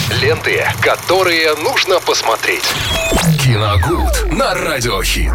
Ленты, которые нужно посмотреть. Киногуд на Радиохит.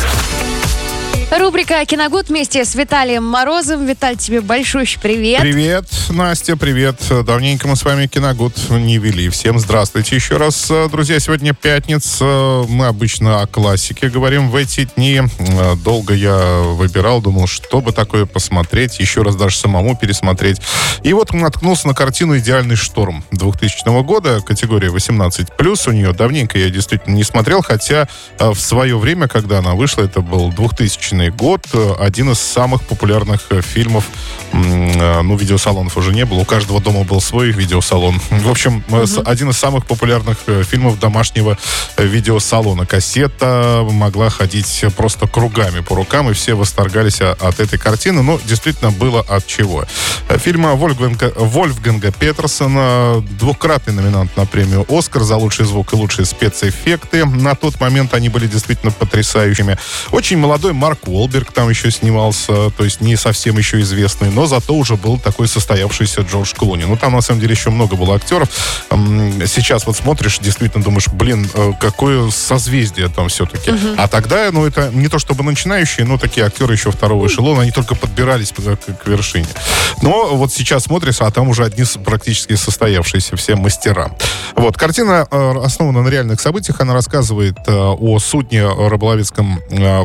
Рубрика «Киногуд» вместе с Виталием Морозовым. Виталь, тебе большущий привет. Привет, Настя, привет. Давненько мы с вами «Киногуд» не вели. Всем здравствуйте еще раз. Друзья, сегодня пятница. Мы обычно о классике говорим в эти дни. Долго я выбирал, думал, что бы такое посмотреть. Еще раз даже самому пересмотреть. И вот наткнулся на картину «Идеальный шторм» 2000 года. Категория 18+. У нее давненько я действительно не смотрел. Хотя в свое время, когда она вышла, это был 2000 год, один из самых популярных фильмов. Видеосалонов уже не было. У каждого дома был свой видеосалон. В общем, один из самых популярных фильмов домашнего видеосалона. Кассета могла ходить просто кругами по рукам, и все восторгались от этой картины. Но действительно было от чего. Фильм Вольфганга Петерсона, двукратный номинант на премию «Оскар» за лучший звук и лучшие спецэффекты. На тот момент они были действительно потрясающими. Очень молодой Марк Уолберг там еще снимался, то есть не совсем еще известный, но зато уже был такой состоявшийся Джордж Клуни. Там на самом деле еще много было актеров. Сейчас вот смотришь, действительно думаешь, какое созвездие там все-таки. А тогда, это не то чтобы начинающие, но такие актеры еще второго эшелона, они только подбирались к вершине. Но вот сейчас смотришь, а там уже одни практически состоявшиеся все мастера. Вот, картина основана на реальных событиях, она рассказывает о судне рыболовецком,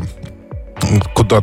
куда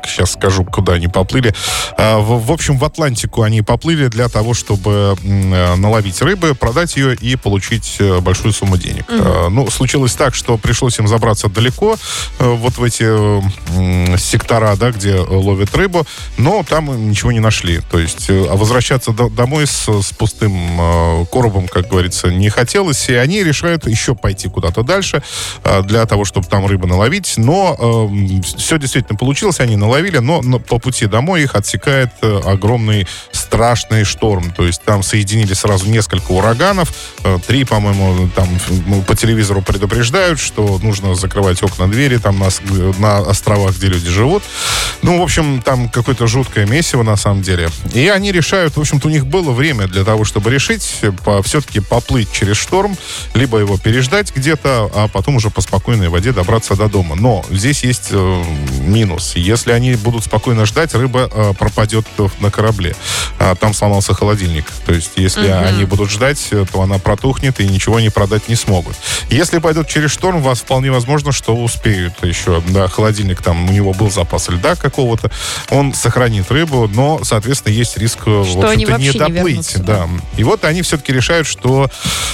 они поплыли. В общем, в Атлантику они поплыли для того, чтобы наловить рыбы, продать ее и получить большую сумму денег. Случилось так, что пришлось им забраться далеко, вот в эти сектора, где ловят рыбу, но там ничего не нашли. То есть возвращаться домой с пустым коробом, как говорится, не хотелось, и они решают еще пойти куда-то дальше для того, чтобы там рыбу наловить, но все действительно получилось, они наловили, но по пути домой их отсекает огромный страшный шторм. То есть там соединились сразу несколько ураганов. 3, по-моему, там по телевизору предупреждают, что нужно закрывать окна, двери там на островах, где люди живут. В общем, там какое-то жуткое месиво на самом деле. И они решают, в общем-то, у них было время для того, чтобы решить все-таки поплыть через шторм, либо его переждать где-то, а потом уже по спокойной воде добраться до дома. Но здесь есть минус. Если они будут спокойно ждать, рыба пропадет на корабле. Там сломался холодильник. То есть, если они будут ждать, то она протухнет и ничего они продать не смогут. Если пойдут через шторм, вас вполне возможно, что успеют еще. Да, холодильник, там у него был запас льда какого-то, он сохранит рыбу, но, соответственно, есть риск, в общем-то, не доплыть. Да. И вот они все-таки решают, что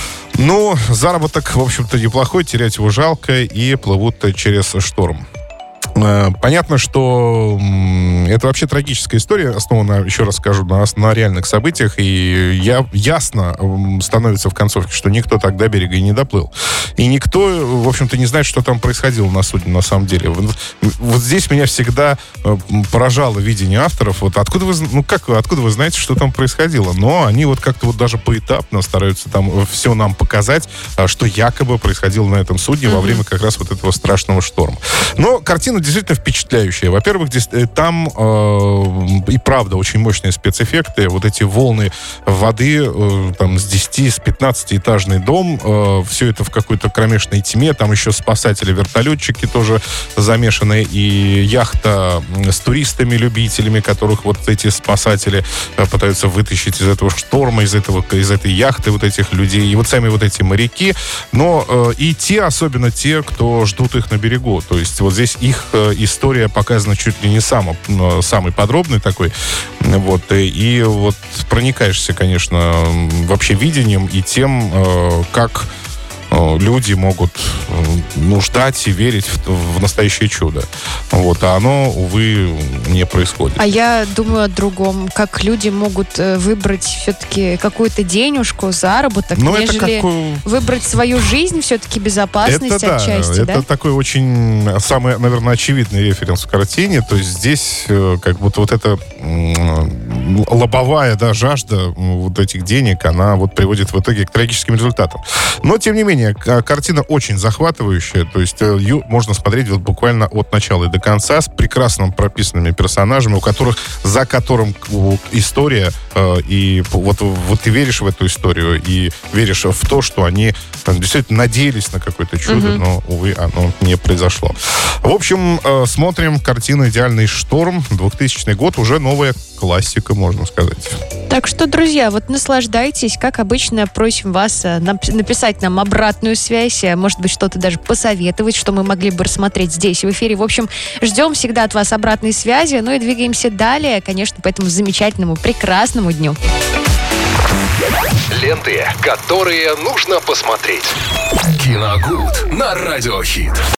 заработок, в общем-то, неплохой, терять его жалко, и плывут через шторм. Понятно, что это вообще трагическая история, основана, еще раз скажу, на реальных событиях, и ясно становится в концовке, что никто тогда берега и не доплыл. И никто, в общем-то, не знает, что там происходило на судне, на самом деле. Вот здесь меня всегда поражало видение авторов. Вот откуда вы знаете, что там происходило? Но они вот как-то вот даже поэтапно стараются там все нам показать, что якобы происходило на этом судне во время как раз вот этого страшного шторма. Но картина действительно впечатляющая. Во-первых, там и правда очень мощные спецэффекты. Вот эти волны воды, там с 10, с 15-этажный дом, все это в какой-то кромешной тьме. Там еще спасатели-вертолетчики тоже замешаны. И яхта с туристами-любителями, которых вот эти спасатели пытаются вытащить из этого шторма, из этой яхты вот этих людей. И вот сами вот эти моряки. Но и особенно те, кто ждут их на берегу. То есть вот здесь их история показана чуть ли не самый подробный такой. Вот. И вот проникаешься, конечно, вообще видением и тем, как люди могут ждать и верить в настоящее чудо. Вот. А оно, увы, не происходит. А я думаю о другом. Как люди могут выбрать все-таки какую-то денежку, заработок, нежели выбрать свою жизнь, все-таки безопасность отчасти. Это такой очень самый, наверное, очевидный референс в картине. То есть здесь как будто вот это лобовая, да, жажда вот этих денег, она вот приводит в итоге к трагическим результатам. Но, тем не менее, картина очень захватывающая, то есть ее можно смотреть вот буквально от начала и до конца с прекрасно прописанными персонажами, за которым история, и вот ты веришь в эту историю и веришь в то, что они действительно надеялись на какое-то чудо, но, увы, оно не произошло. В общем, смотрим картину «Идеальный шторм», 2000 год, уже новая классика, можно сказать. Так что, друзья, вот наслаждайтесь. Как обычно, просим вас написать нам обратную связь, может быть, что-то даже посоветовать, что мы могли бы рассмотреть здесь в эфире. В общем, ждем всегда от вас обратной связи, ну и двигаемся далее, конечно, по этому замечательному, прекрасному дню. Ленты, которые нужно посмотреть. Киногуд на Радиохит.